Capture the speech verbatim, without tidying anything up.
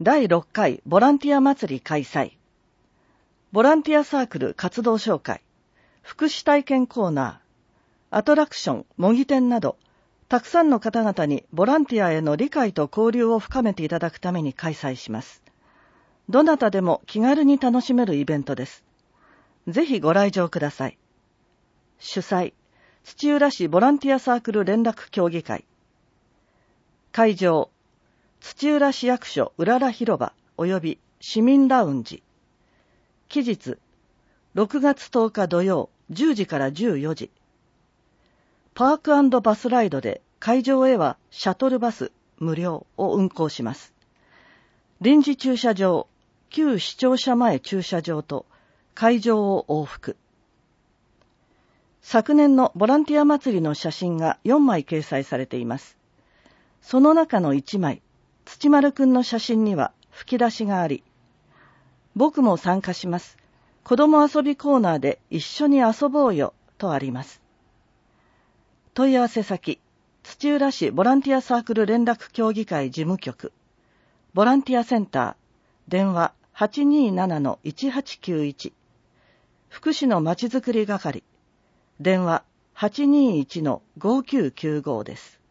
だいろっかいボランティア祭り開催。ボランティアサークル活動紹介、福祉体験コーナー、アトラクション、模擬店など、たくさんの方々にボランティアへの理解と交流を深めていただくために開催します。どなたでも気軽に楽しめるイベントです。ぜひご来場ください。主催、土浦市ボランティアサークル連絡協議会。会場、土浦市役所うらら広場及び市民ラウンジ。期日、ろくがつとおか土曜じゅうじからじゅうよじ。パーク&バスライドで会場へはシャトルバス無料を運行します。臨時駐車場、旧市庁舎前駐車場と会場を往復。昨年のボランティア祭りの写真がよんまい掲載されています。その中のいちまい、土丸くんの写真には吹き出しがあり、僕も参加します。子供遊びコーナーで一緒に遊ぼうよとあります。問い合わせ先、土浦市ボランティアサークル連絡協議会事務局、ボランティアセンター、電話 はちにーななのいちはちきゅういち、福祉のまちづくり係、電話 はちにーいちのごきゅうきゅうご です。